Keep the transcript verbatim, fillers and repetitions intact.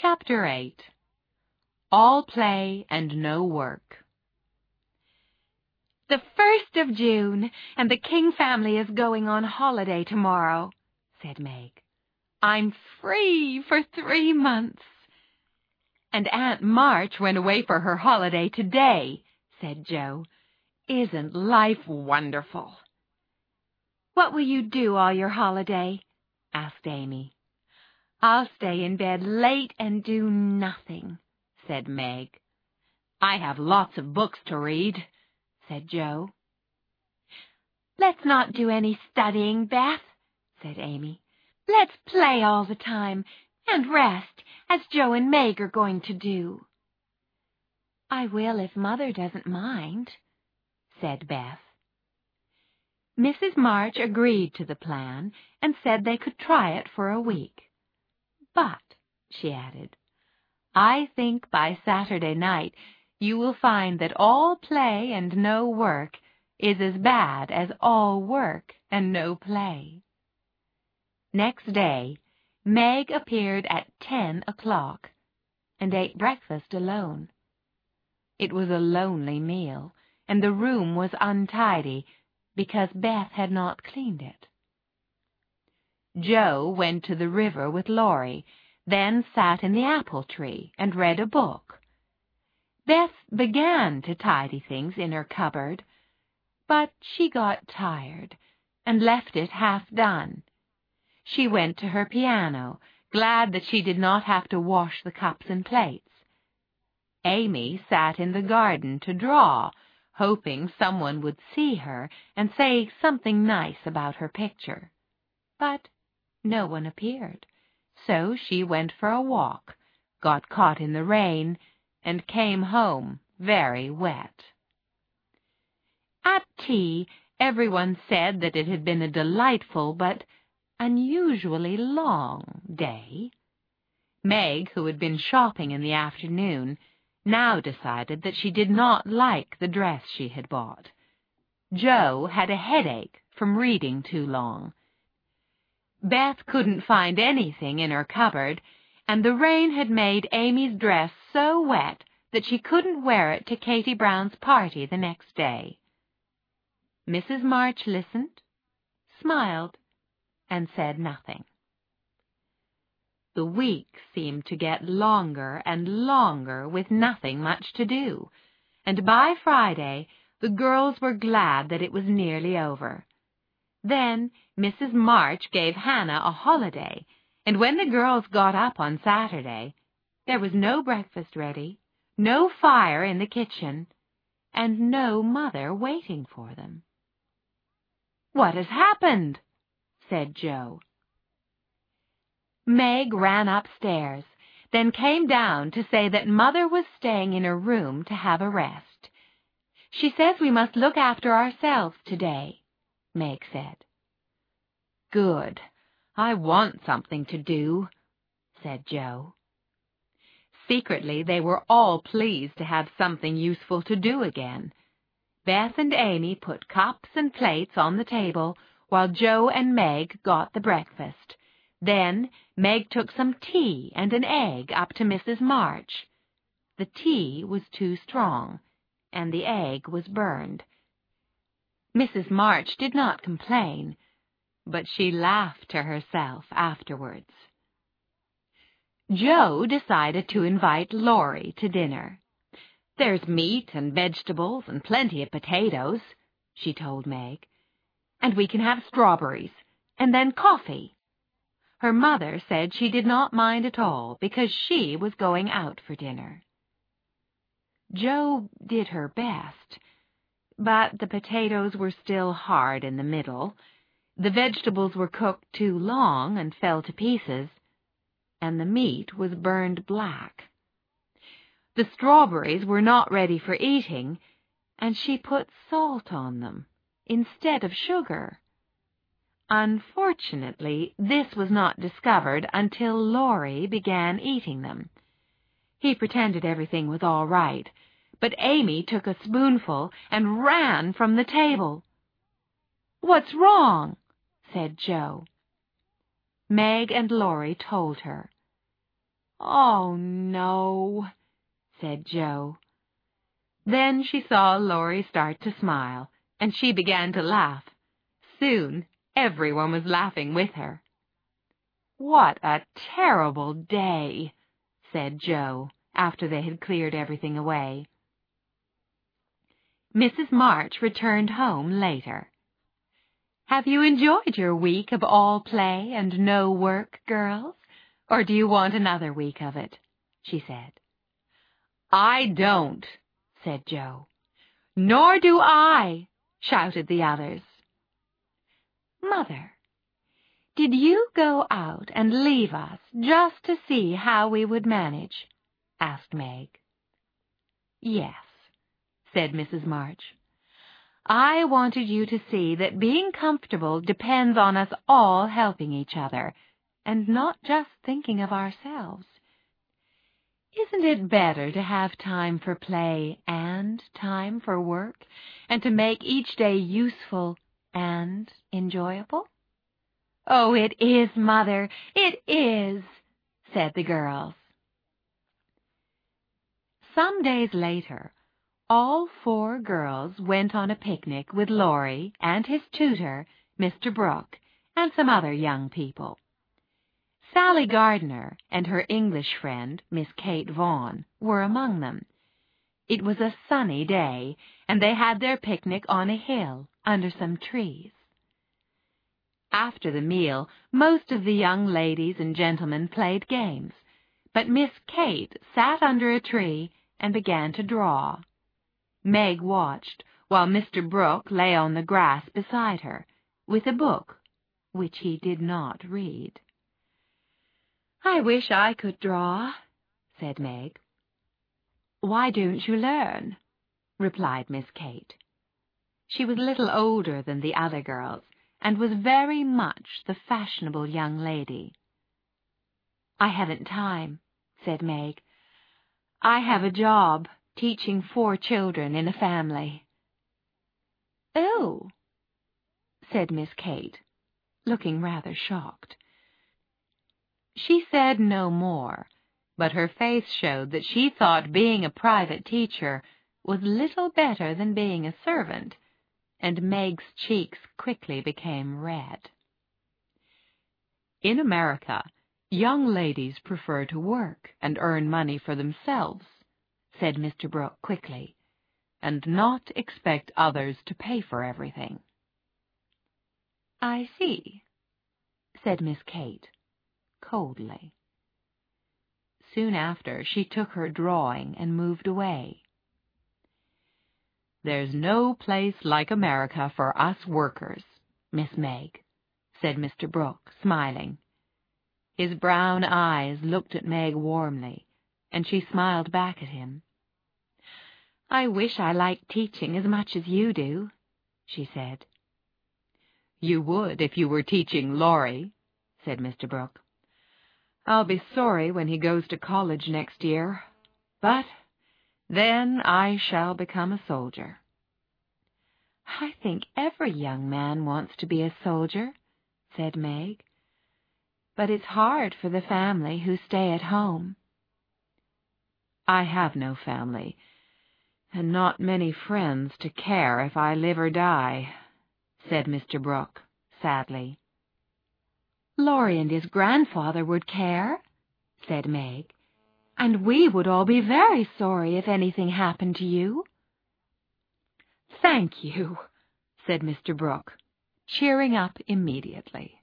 Chapter eight. All Play and No Work. The first of June, and the King family is going on holiday tomorrow, said Meg. I'm free for three months. And Aunt March went away for her holiday today, said Jo. Isn't life wonderful? What will you do all your holiday? Asked Amy. I'll stay in bed late and do nothing, said Meg. I have lots of books to read, said Jo. Let's not do any studying, Beth, said Amy. Let's play all the time and rest, as Jo and Meg are going to do. I will if Mother doesn't mind, said Beth. Missus March agreed to the plan and said they could try it for a week. But, she added, I think by Saturday night you will find that all play and no work is as bad as all work and no play. Next day, Meg appeared at ten o'clock and ate breakfast alone. It was a lonely meal, and the room was untidy because Beth had not cleaned it. Jo went to the river with Laurie, then sat in the apple tree and read a book. Beth began to tidy things in her cupboard, but she got tired and left it half done. She went to her piano, glad that she did not have to wash the cups and plates. Amy sat in the garden to draw, hoping someone would see her and say something nice about her picture. But no one appeared, so she went for a walk, got caught in the rain, and came home very wet. At tea, everyone said that it had been a delightful but unusually long day. Meg, who had been shopping in the afternoon, now decided that she did not like the dress she had bought. Jo had a headache from reading too long. Beth couldn't find anything in her cupboard, and the rain had made Amy's dress so wet that she couldn't wear it to Katie Brown's party the next day. Missus March listened, smiled, and said nothing. The week seemed to get longer and longer with nothing much to do, and by Friday the girls were glad that it was nearly over. Then Missus March gave Hannah a holiday, and when the girls got up on Saturday, there was no breakfast ready, no fire in the kitchen, and no mother waiting for them. "What has happened?" said Jo. Meg ran upstairs, then came down to say that Mother was staying in her room to have a rest. "She says we must look after ourselves today," Meg said. "Good. I want something to do," said Jo. Secretly, they were all pleased to have something useful to do again. Beth and Amy put cups and plates on the table, while Jo and Meg got the breakfast. Then Meg took some tea and an egg up to Missus March. The tea was too strong, and the egg was burned. Missus March did not complain, but she laughed to herself afterwards. Jo decided to invite Laurie to dinner. "There's meat and vegetables and plenty of potatoes," she told Meg, "and we can have strawberries, and then coffee." Her mother said she did not mind at all, because she was going out for dinner. Jo did her best, but the potatoes were still hard in the middle, the vegetables were cooked too long and fell to pieces, and the meat was burned black. The strawberries were not ready for eating, and she put salt on them instead of sugar. Unfortunately, this was not discovered until Laurie began eating them. He pretended everything was all right, but Amy took a spoonful and ran from the table. "What's wrong?" said Jo. Meg and Laurie told her. "Oh, no," said Jo. Then she saw Laurie start to smile, and she began to laugh. Soon everyone was laughing with her. "What a terrible day," said Jo, after they had cleared everything away. Missus March returned home later. "Have you enjoyed your week of all play and no work, girls? Or do you want another week of it?" she said. "I don't," said Jo. "Nor do I," shouted the others. "Mother, did you go out and leave us just to see how we would manage?" asked Meg. "Yes," said Missus March. "I wanted you to see that being comfortable depends on us all helping each other, and not just thinking of ourselves. Isn't it better to have time for play and time for work, and to make each day useful and enjoyable?" "Oh, it is, Mother, it is," said the girls. Some days later, all four girls went on a picnic with Laurie and his tutor, Mister Brooke, and some other young people. Sally Gardner and her English friend, Miss Kate Vaughan, were among them. It was a sunny day, and they had their picnic on a hill under some trees. After the meal, most of the young ladies and gentlemen played games, but Miss Kate sat under a tree and began to draw. Meg watched while Mister Brooke lay on the grass beside her, with a book which he did not read. "I wish I could draw," said Meg. "Why don't you learn?" replied Miss Kate. She was a little older than the other girls, and was very much the fashionable young lady. "I haven't time," said Meg. "I have a job teaching four children in a family." "Oh," said Miss Kate, looking rather shocked. She said no more, but her face showed that she thought being a private teacher was little better than being a servant, and Meg's cheeks quickly became red. "In America, young ladies prefer to work and earn money for themselves," said Mister Brooke quickly, "and not expect others to pay for everything." "I see," said Miss Kate, coldly. Soon after, she took her drawing and moved away. "There's no place like America for us workers, Miss Meg," said Mister Brooke, smiling. His brown eyes looked at Meg warmly, and she smiled back at him. "I wish I liked teaching as much as you do," she said. "You would if you were teaching Laurie," said Mister Brooke. "I'll be sorry when he goes to college next year, but then I shall become a soldier." "I think every young man wants to be a soldier," said Meg. "But it's hard for the family who stay at home." "I have no family, and not many friends to care if I live or die," said Mister Brooke, sadly. "Laurie and his grandfather would care," said Meg, "and we would all be very sorry if anything happened to you." "Thank you," said Mister Brooke, cheering up immediately.